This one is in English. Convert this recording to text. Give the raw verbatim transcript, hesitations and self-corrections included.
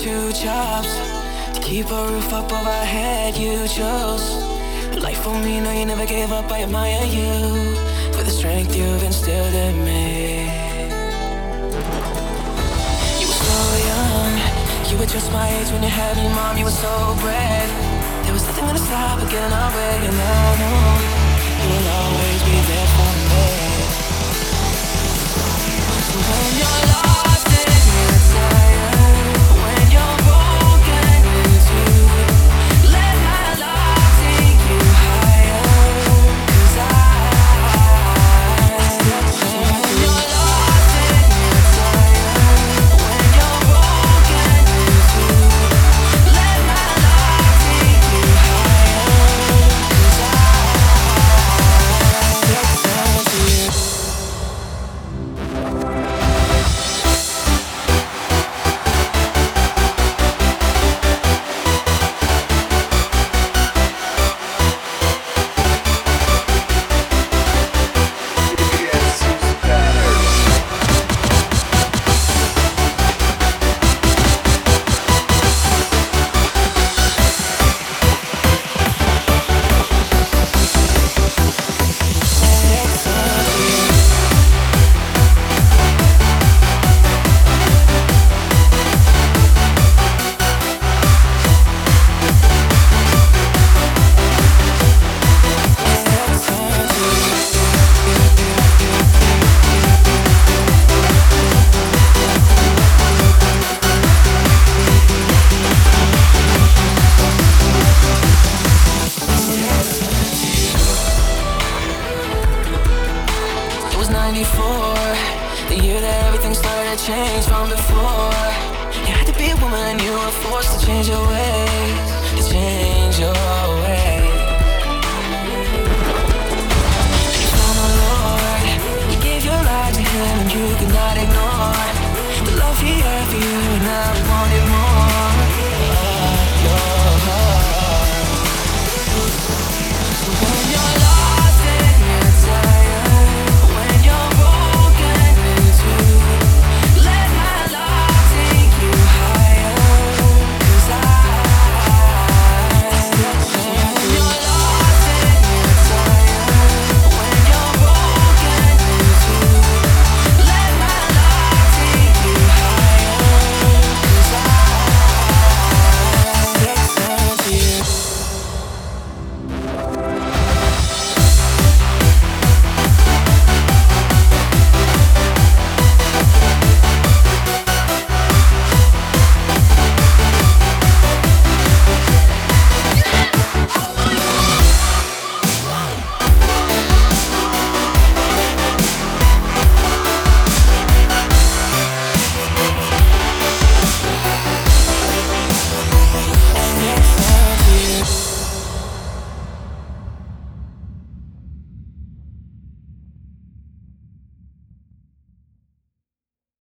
two jobs to keep a roof up over our head. You chose life for me, no, you never gave up. I admire you for the strength you've instilled in me. You were so young, you were just my age when you had me, mom. You were so brave. There was nothing gonna stop or get in our way, and I know you will always be there for me. So when you're lost and you're tired, when you're broken in two, let my love take you higher. 'Cause I, when you're lost and you're tired, when you're broken in two, let my love take you higher. 'Cause I, take time to you. It was ninety-four, the year that everything started to change from before. You had to be a woman and you were forced to change your ways, to change your ways.